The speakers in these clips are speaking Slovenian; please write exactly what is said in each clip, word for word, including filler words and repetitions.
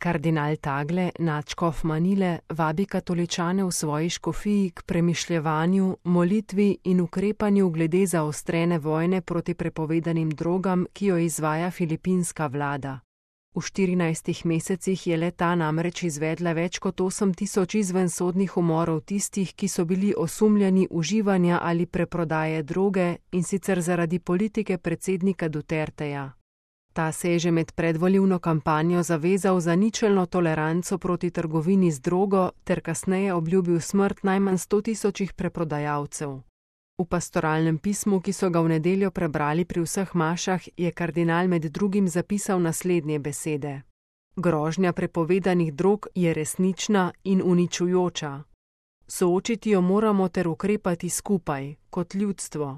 Kardinal Tagle, nadškof Manile, vabi katoličane v svoji škofiji k premišljevanju, molitvi in ukrepanju glede zaostrene vojne proti prepovedanim drogam, ki jo izvaja filipinska vlada. V štirinajstih mesecih je le-ta namreč izvedla več kot osem tisoč izvensodnih umorov tistih, ki so bili osumljeni uživanja ali preprodaje droge, in sicer zaradi politike predsednika Duterteja. Ta se je že med predvolilno kampanjo zavezal za ničelno toleranco proti trgovini z drogo ter kasneje obljubil smrt najmanj sto tisočih preprodajalcev. V pastoralnem pismu, ki so ga v nedeljo prebrali pri vseh mašah, je kardinal med drugim zapisal naslednje besede: Grožnja prepovedanih drog je resnična in uničujoča. Soočiti jo moramo ter ukrepati skupaj, kot ljudstvo.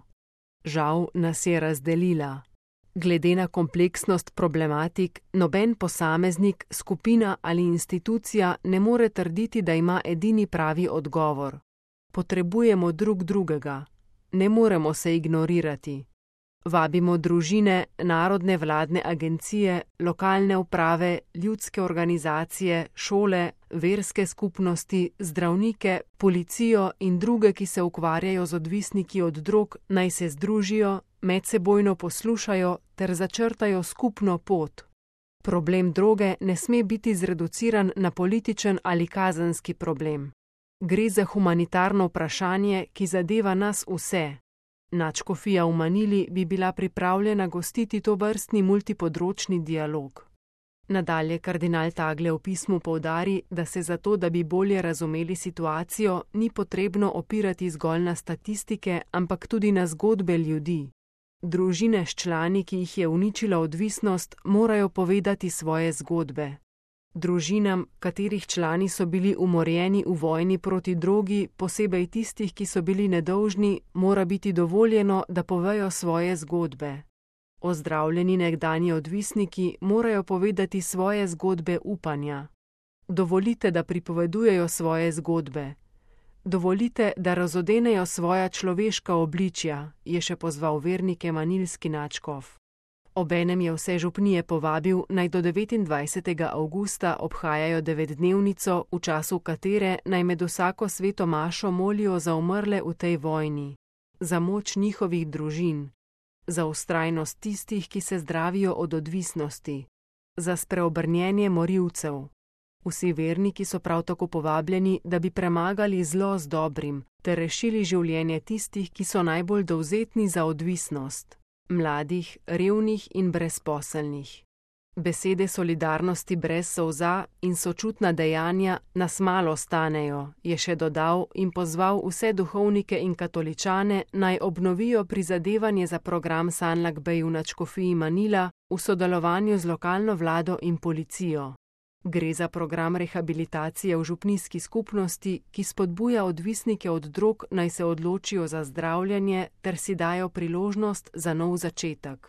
Žal nas je razdelila. Glede na kompleksnost problematik, noben posameznik, skupina ali institucija ne more trditi, da ima edini pravi odgovor. Potrebujemo drug drugega. Ne moremo se ignorirati. Vabimo družine, narodne vladne agencije, lokalne uprave, ljudske organizacije, šole, verske skupnosti, zdravnike, policijo in druge, ki se ukvarjajo z odvisniki od drog, naj se združijo, medsebojno poslušajo ter začrtajo skupno pot. Problem droge ne sme biti zreduciran na političen ali kazenski problem. Gre za humanitarno vprašanje, ki zadeva nas vse. Nadškofija v Manili bi bila pripravljena gostiti tovrstni multipodročni dialog. Nadalje kardinal Tagle v pismu poudari, da se zato, da bi bolje razumeli situacijo, ni potrebno opirati zgolj na statistike, ampak tudi na zgodbe ljudi. Družine s člani, ki jih je uničila odvisnost, morajo povedati svoje zgodbe. Družinam, katerih člani so bili umorjeni v vojni proti drogi, posebej tistih, ki so bili nedolžni, mora biti dovoljeno, da povejo svoje zgodbe. Ozdravljeni nekdanji odvisniki morajo povedati svoje zgodbe upanja. Dovolite, da pripovedujejo svoje zgodbe. Dovolite, da razodenejo svoja človeška obličja, je še pozval vernike manilski nadškof. Obenem je vse župnije povabil, naj do devetindvajsetega avgusta obhajajo devetdnevnico, v času katere naj med vsako sveto mašo molijo za umrle v tej vojni, za moč njihovih družin, za vztrajnost tistih, ki se zdravijo od odvisnosti, za spreobrnjenje morilcev. Vsi verniki so prav tako povabljeni, da bi premagali zlo z dobrim ter rešili življenje tistih, ki so najbolj dovzetni za odvisnost. Mladih, revnih in brezposelnih. Besede solidarnosti brez solza in sočutna dejanja nas malo stanejo, je še dodal in pozval vse duhovnike in katoličane, naj obnovijo prizadevanje za program Sanlak Bej v nadškofiji Manila v sodelovanju z lokalno vlado in policijo. Gre za program rehabilitacije v župnijski skupnosti, ki spodbuja odvisnike od drog, naj se odločijo za zdravljenje ter si dajo priložnost za nov začetek.